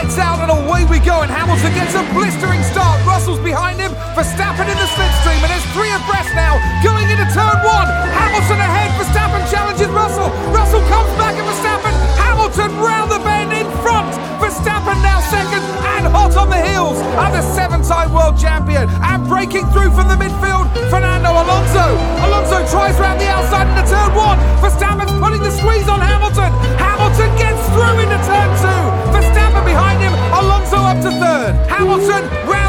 lights out and away we go, and Hamilton gets a blistering start. Russell's behind him, Verstappen in the slipstream, and there's three abreast now going into turn one. Hamilton ahead, Verstappen challenges Russell. Russell comes back at Verstappen. Hamilton round the bend in front. Verstappen now second and hot on the heels of the seven-time world champion. And breaking through from the midfield, Fernando Alonso. Alonso tries round the outside into turn one. Verstappen's putting the squeeze on Hamilton. Hamilton gets through into turn two. Verstappen behind him, Alonso up to third. Hamilton round